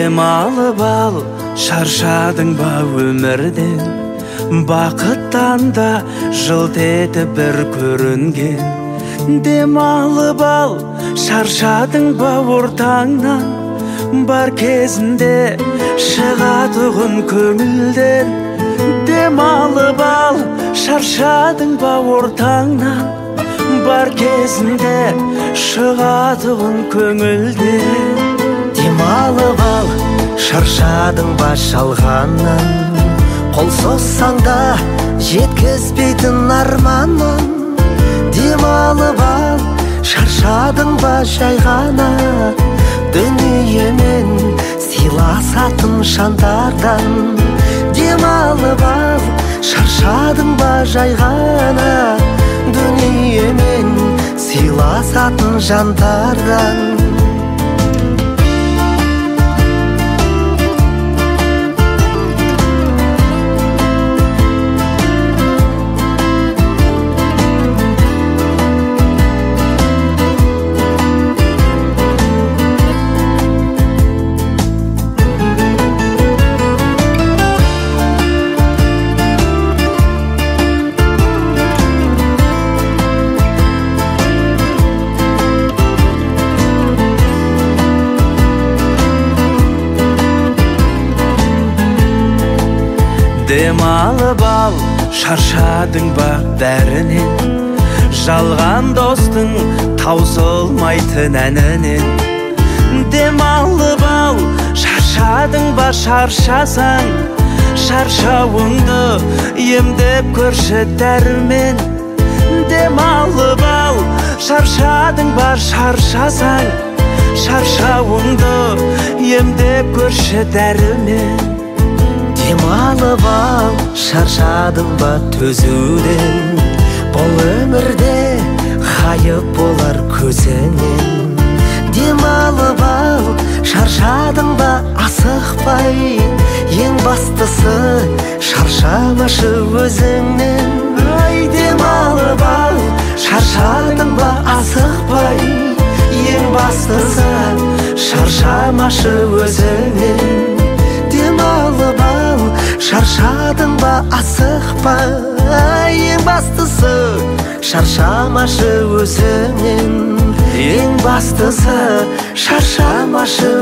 Демалып ал, шаршадың ба өмірден, бақыттан да жылт етіп бір көрінген. Демалып ал, шаршадың ба ортаңнан, бар кезінде шығатұғын көңілден. Демалып ал, шаршадың ба ортаңнан, бар кезінде шығатұғын көңілден. Демалып ал, шаршадың ба шалғаннан, қол соссаң да жеткізбейтін арманын. Демалып ал, шаршадың ба жай ғана дүниемен сыйласатын жандардан. Демалып ал, шаршадың ба жай ғана дүниемен сыйласатын жандардан. Демалып ал, шаршадың ба бәрінен, жалған достың таусылмайтын әнінен. Демалып ал, шаршадың ба шаршасаң, шаршауыңды емдеп көрші дәрімен. Демалып ал, шаршадың ба шаршасаң, шаршауыңды емдеп көрші дәрімен. Демалып ал, шаршадың ба төзуден, бұл өмірде ғайып болар көзіңнен. Демалып ал, шаршадың ба асықпай, ең бастысы шаршамашы өзіңнен. Демалып ал, шаршадың ба асықпай, ең бастысы шаршамашы өзіңнен. Демалып ал, шаршадың ба асықпай, ең бастысы шаршамашы өзіңнен. Ең бастысы шаршамашы